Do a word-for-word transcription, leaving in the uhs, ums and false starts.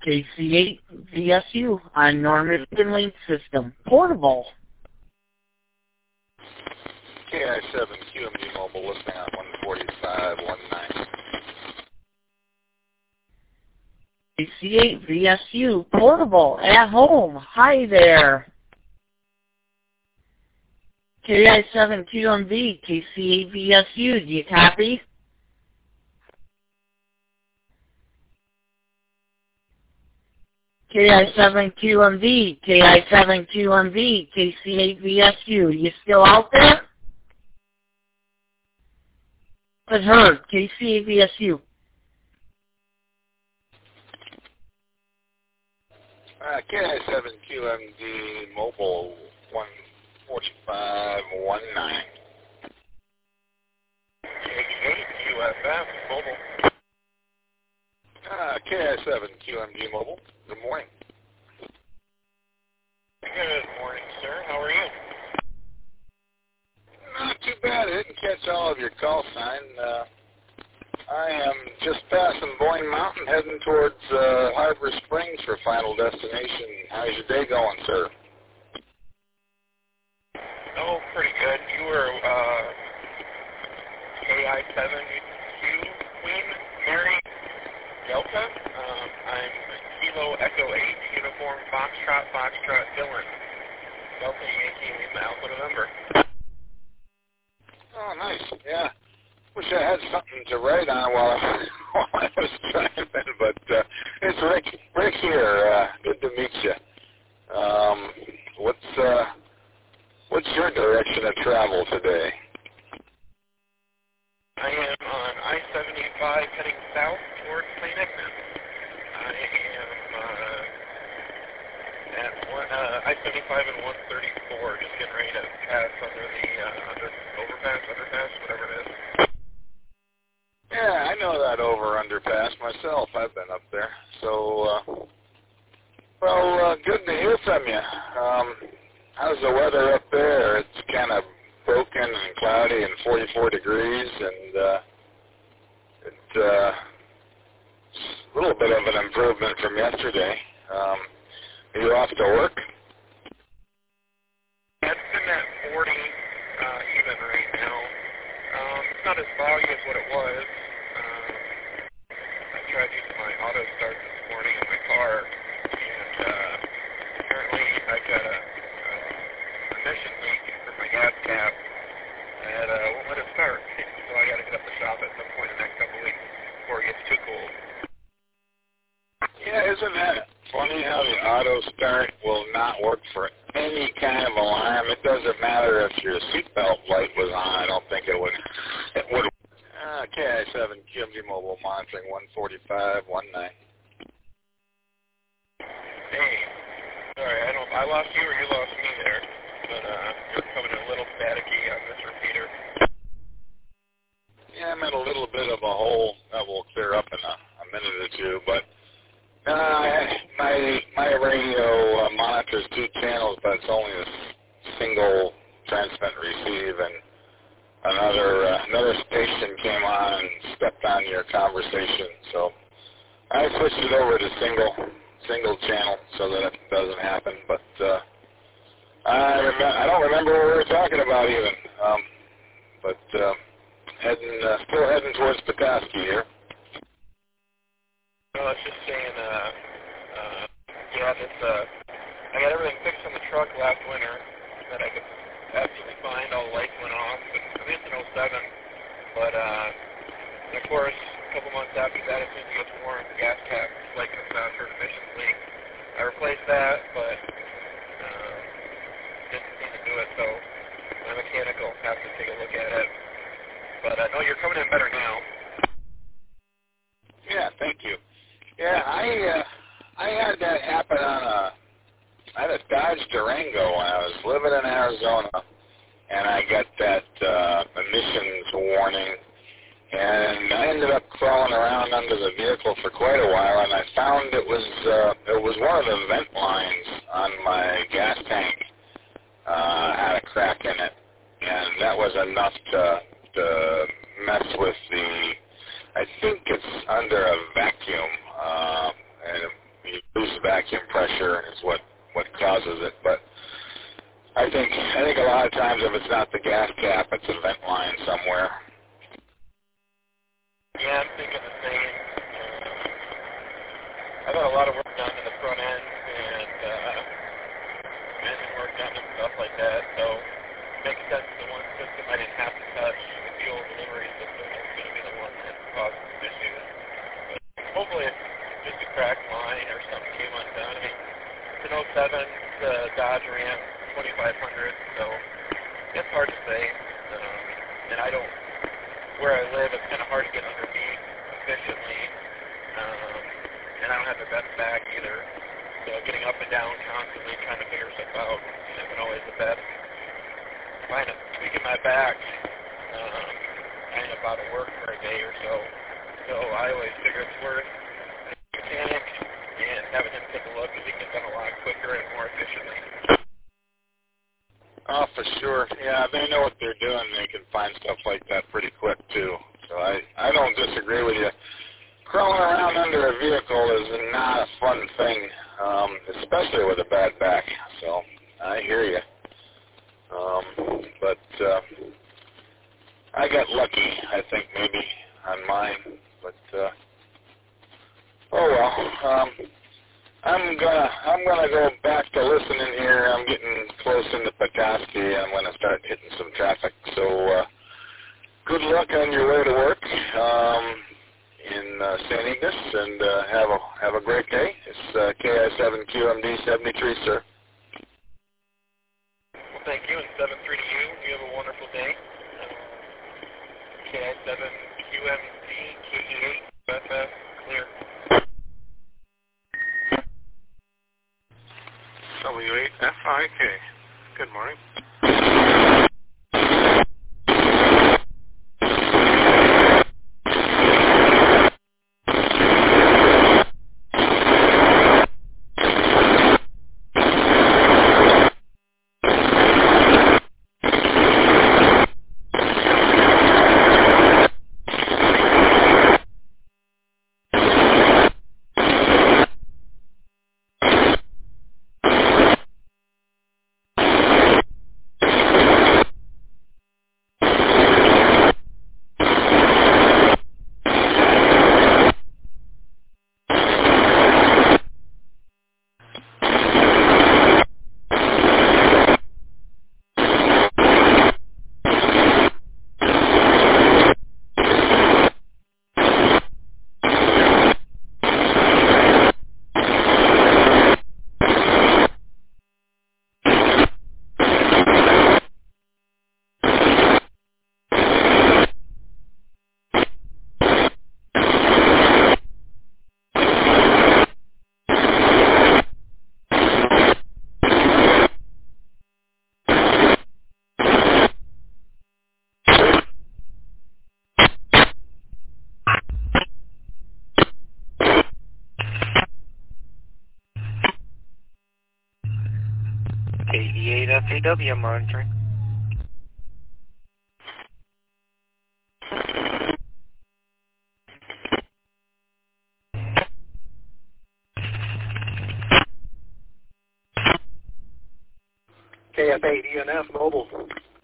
K C eight V S U on Norman Link System. Portable. K I seven Q M D Mobile listening on one forty-five one nine. K C eight V S U. Portable. At home. Hi there. K I seven Q M V. K C eight V S U. Do you copy? K I seven Q M V, K I seven Q M V, K C eight V S U. You still out there? But heard, K C eight V S U. Uh, K I seven Q M D Mobile one forty-five one nine. K eight U F M Mobile. Uh, K I seven Q M D Mobile. Good morning. Good morning, sir. How are you? Not too bad. I didn't catch all of your call sign. Uh, I am just passing Boyne Mountain, heading towards uh, Harbor Springs for Final Destination. How's your day going, sir? Oh, pretty good. You were uh, K I seven Q Queen Mary Delta. Um, I'm Kilo Echo eight, Uniform Foxtrot, Foxtrot Dylan. Delta Yankee Lima Alpha November. Oh, nice. Yeah. Wish I had something to write on while I, while I was driving, but uh, it's Rick. Rick here. Uh, good to meet you. Um, what's uh, what's your direction of travel today? I am on I seventy-five heading south towards Saint Ignace. I am uh, at one, uh, I seventy-five and one thirty-four, just getting ready to pass under the uh, under overpass, underpass, whatever it is. Yeah, I know that over underpass myself. I've been up there. So, uh, well, uh, good to hear from you. Um, how's the weather up there? It's kind of broken and cloudy and forty-four degrees, and uh, it's uh, a little bit of an improvement from yesterday. Um, are you off to work? Yeah, it's in that forty uh, even right now. Um, it's not as foggy as what it was. Um, I tried using my auto start this morning in my car, and uh, apparently I got a, a emission leak for my gas cap that uh, won't let it start. So I got to get up the shop at some point in the next couple of weeks before it gets too cold. Yeah, isn't that funny how the auto start will not work for any kind of alarm? It doesn't matter if your seatbelt light was on. I don't think it would. It would. Uh, K I seven Q M D Mobile monitoring one forty-five one nine. Hey, sorry, I don't. I lost you or you lost me there, but uh, you're coming a little staticky on this repeater. Yeah, I'm in a little bit of a hole that will clear up in a, a minute or two, but uh, my my radio uh, monitors two channels, but it's only a single transmit receive, and another uh, another station came on and stepped on your conversation, so I switched it over to single single channel so that it doesn't happen. But uh, I rem- I don't remember what we were talking about even, um, but uh, heading uh, still heading towards Petoskey here. No, I was just saying, uh, uh, yeah, this, uh, I got everything fixed on the truck last winter that I could absolutely find. All the lights went off, but I mean, it's an oh seven, but, uh, and of course, a couple months after that, as soon as it gets warm, the gas cap light comes out for an emissions leak. I replaced that, but, uh, didn't seem to do it, so my mechanic will have to take a look at it. But, uh, no, you're coming in better now. Yeah, thank you. Yeah, I uh, I had that happen on a I had a Dodge Durango when I was living in Arizona, and I got that uh, emissions warning, and I ended up crawling around under the vehicle for quite a while, and I found it was uh, it was one of the vent lines on my gas tank uh, had a crack in it, and that was enough to to mess with the. I think it's under a vacuum, uh, and you lose the vacuum pressure is what what causes it. But I think I think a lot of times if it's not the gas cap, it's a vent line somewhere. Yeah, I'm thinking the same. I've had a lot of work done in the front end and uh, engine work done and stuff like that, so it makes sense the one system I didn't have to touch, the fuel delivery system, is going to be the one that causes issues. But hopefully it's just a cracked line or something came undone. I mean, it's an oh seven, the Dodge Ram twenty-five hundred, so it's hard to say. Um, and I don't, where I live, it's kind of hard to get underneath efficiently. Um, and I don't have the best back either. So getting up and down constantly trying to figure stuff out isn't always the best. If I end up tweaking my back, um, I end up out of work for a day or so. So I always figure it's worth a mechanic and having him take a look because he can get done a lot quicker and more efficiently. Oh, for sure. Yeah, they know what they're doing. They can find stuff like that pretty quick, too. So I, I don't disagree with you. Crawling around under a vehicle is not a fun thing, um, especially with a bad back. So I hear you. Um, but uh, I got lucky, I think, maybe on mine. But uh, oh well. Um, I'm gonna I'm gonna go back to listening here. I'm getting close into Petoskey. I'm gonna start hitting some traffic. So uh, good luck on your way to work um, in uh, Saint Ignace, and uh, have a have a great day. It's uh, K I seven Q M D seventy-three, sir. Well, thank you, and seven three to you. You have a wonderful day. Um, K I seven Q M D K E eight F F clear. W eight F I K. Good morning. K E eight F A W monitoring. K F A D N F mobile.